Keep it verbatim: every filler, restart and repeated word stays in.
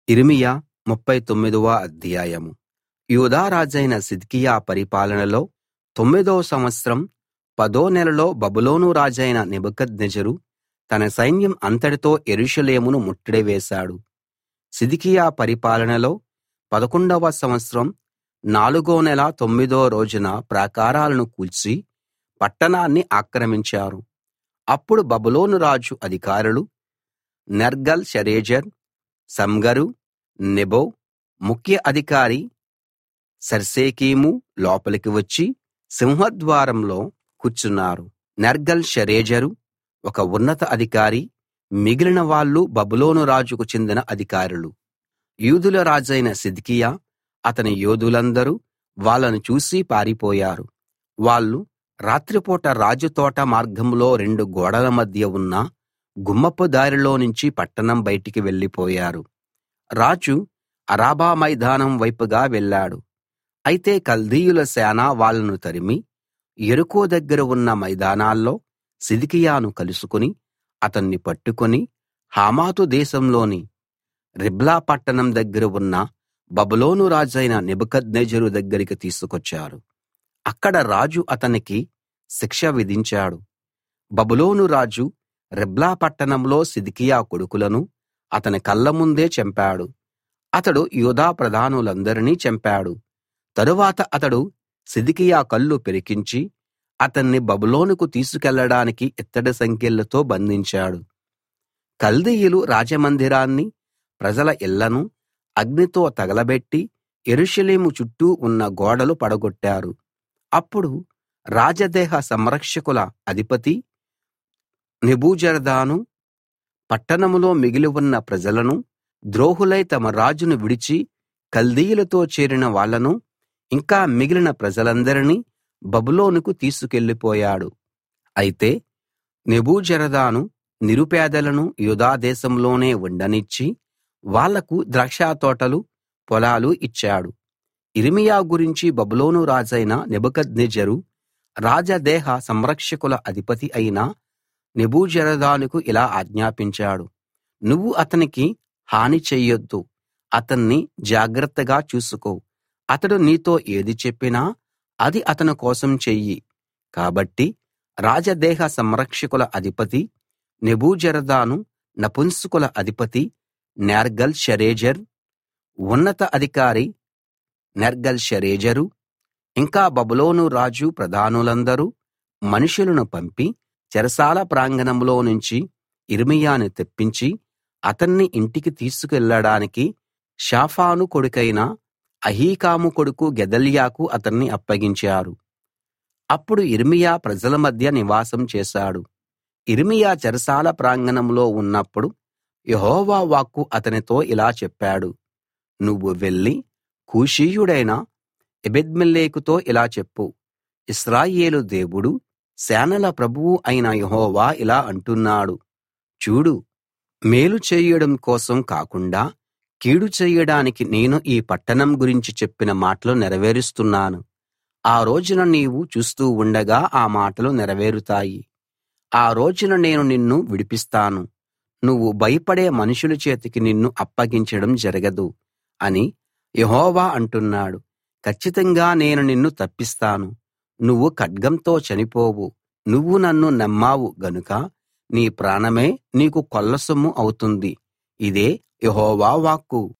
యిర్మీయా ముప్ఫై తొమ్మిదవ అధ్యాయం. యూదా రాజైన సిద్కియా పరిపాలనలో తొమ్మిదో సంవత్సరం పదో నెలలో బబులోను రాజైన నెబుకద్నెజరు తన సైన్యం అంతటితో యెరూషలేమును ముట్టడి వేశాడు. సిద్కియా పరిపాలనలో పదకొండవ సంవత్సరం నాలుగో నెల తొమ్మిదో రోజున ప్రాకారాలను కూల్చి పట్టణాన్ని ఆక్రమించారు. అప్పుడు బబులోను రాజు అధికారులు నెర్గల్ షరేజర్, సమ్గరు, నెబో ముఖ్య అధికారి సర్సెకీము లోపలికి వచ్చి సింహద్వారంలో కూర్చున్నారు. నెర్గల్ షరేజరు ఒక ఉన్నత అధికారి, మిగిలిన వాళ్ళు బబులోను రాజుకు చెందిన అధికారులు. యూదుల రాజైన సిద్కియా అతని యోధులందరూ వాళ్ళను చూసి పారిపోయారు. వాళ్ళు రాత్రిపూట రాజు తోట మార్గంలో రెండు గోడల మధ్య ఉన్న గుమ్మపు దారిలో నుంచి పట్టణం బయటికి వెళ్ళిపోయారు. రాజు అరాబా మైదానం వైపుగా వెళ్ళాడు. అయితే కల్దీయుల సేన వాళ్ళను తరిమి యెరికో దగ్గర ఉన్న మైదానాల్లో సిద్కియాను కలుసుకుని అతన్ని పట్టుకుని హమాతు దేశంలోని రిబ్లా పట్టణం దగ్గర ఉన్న బబులోను రాజైన నెబుకద్నెజరు దగ్గరికి తీసుకొచ్చారు. అక్కడ రాజు అతనికి శిక్ష విధించాడు. బబులోను రాజు రిబ్లా పట్టణంలో సిద్కియా కొడుకులను అతని కళ్ళ ముందే చంపాడు. అతడు యూదా ప్రధానులందరినీ చంపాడు. తరువాత అతడు సిద్కియా కళ్ళు పెరికించి అతన్ని బబులోనుకు తీసుకెళ్ళడానికి ఇత్తడి సంకెళ్లతో బంధించాడు. కల్దీయులు రాజమందిరాన్ని, ప్రజల ఇళ్ళను అగ్నితో తగలబెట్టి యెరూషలేము చుట్టూ ఉన్న గోడలు పడగొట్టారు. అప్పుడు రాజదేహ సంరక్షకుల అధిపతి నెబూజరదాను పట్టణంలో మిగిలి ఉన్న ప్రజలను, ద్రోహులై తమ రాజును విడిచి కల్దీయులతో చేరిన వాళ్ళను, ఇంకా మిగిలిన ప్రజలందరినీ బబులోనుకు తీసుకెళ్ళిపోయాడు. అయితే నెబూజరదాను నిరుపేదలను యూదా దేశంలోనే ఉండనిచ్చి వాళ్లకు ద్రాక్షతోటలు, పొలాలు ఇచ్చాడు. యిర్మీయా గురించి బబులోను రాజైన నెబుకద్నెజరు రాజదేహ సంరక్షకుల అధిపతి అయిన నెబూజరదానుకు ఇలా ఆజ్ఞాపించాడు: నువ్వు అతనికి హాని చెయ్యొద్దు. అతన్ని జాగ్రత్తగా చూసుకో. అతడు నీతో ఏది చెప్పినా అది అతని కోసం చెయ్యి. కాబట్టి రాజదేహ సంరక్షకుల అధిపతి నెబూజరదాను, నపుంసకుల అధిపతి నేర్గల్ షరేజర్, ఉన్నత అధికారి నెర్గల్ షరేజరు, ఇంకా బబులోను రాజు ప్రధానులందరూ మనుషులను పంపి చెరసాల ప్రాంగణంలో నుంచి యిర్మీయాను తెప్పించి అతన్ని ఇంటికి తీసుకెళ్ళడానికి షాఫాను కొడుకైన అహీకాము కొడుకు గెదల్యాకు అతన్ని అప్పగించారు. అప్పుడు యిర్మీయా ప్రజల మధ్య నివాసం చేశాడు. యిర్మీయా చెరసాల ప్రాంగణంలో ఉన్నప్పుడు యెహోవా వాక్కు అతనితో ఇలా చెప్పాడు: నువ్వు వెళ్లి కూషీయుడైన ఎబెద్మెలెకుతో ఇలా చెప్పు, ఇశ్రాయేలు దేవుడు, సేనల ప్రభువు అయిన యెహోవా ఇలా అంటున్నాడు: చూడు, మేలు చేయడం కోసం కాకుండా కీడు చేయడానికి నేను ఈ పట్టణం గురించి చెప్పిన మాటలు నెరవేరుస్తున్నాను. ఆ రోజున నీవు చూస్తూ ఉండగా ఆ మాటలు నెరవేరుతాయి. ఆ రోజున నేను నిన్ను విడిపిస్తాను. నువ్వు భయపడే మనుషుల చేతికి నిన్ను అప్పగించడం జరగదు అని యెహోవా అంటున్నాడు. కచ్చితంగా నేను నిన్ను తప్పిస్తాను. నువ్వు ఖడ్గంతో చనిపోవు. నువ్వు నన్ను నమ్మావు గనుక నీ ప్రాణమే నీకు కొల్లసొమ్ము అవుతుంది. ఇదే యెహోవా వాక్కు.